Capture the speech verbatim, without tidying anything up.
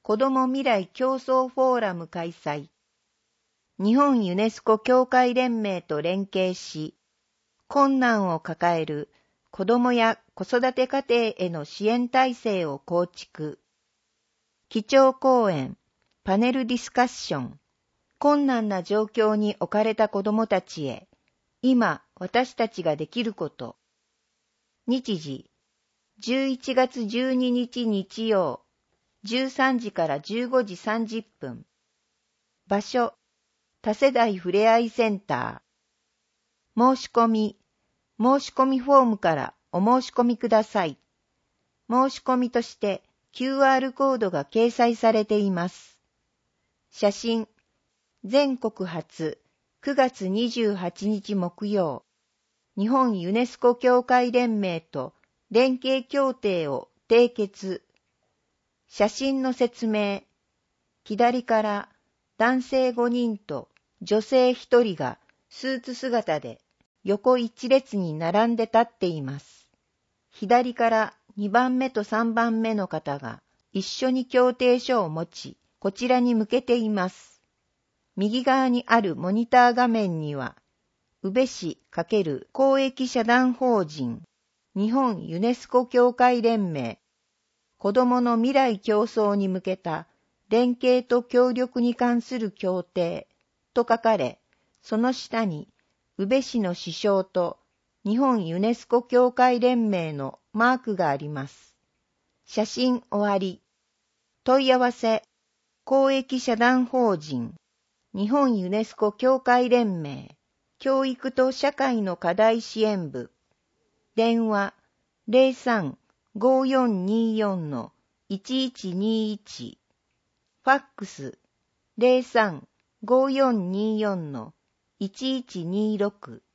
子ども未来競争フォーラム開催。日本ユネスコ協会連盟と連携し、困難を抱える子どもや子育て家庭への支援体制を構築。基調講演、パネルディスカッション。困難な状況に置かれた子どもたちへ、今私たちができること。日時、じゅういちがつじゅうににち日曜、じゅうさんじからじゅうごじさんじゅっぷん。場所、多世代ふれあいセンター。申し込み、申し込みフォームからお申し込みください。申し込みとして キューアール コードが掲載されています。写真、全国初くがつにじゅうはちにち木曜、日本ユネスコ協会連盟と連携協定を締結。写真の説明、左から男性ごにんと女性ひとりがスーツ姿で横一列に並んで立っています。左からにばんめとさんばんめの方が一緒に協定書を持ち、こちらに向けています。右側にあるモニター画面には、宇部市×公益社団法人日本ユネスコ協会連盟子どもの未来競争に向けた連携と協力に関する協定と書かれ、その下に宇部市の支省と日本ユネスコ協会連盟のマークがあります。写真終わり。問い合わせ、公益社団法人日本ユネスコ協会連盟教育と社会の課題支援部。電話 ゼロさん ごーよんにーよん のいちいちにいち。ファックス ゼロさん ごーよんにーよん のいちいちにーろく。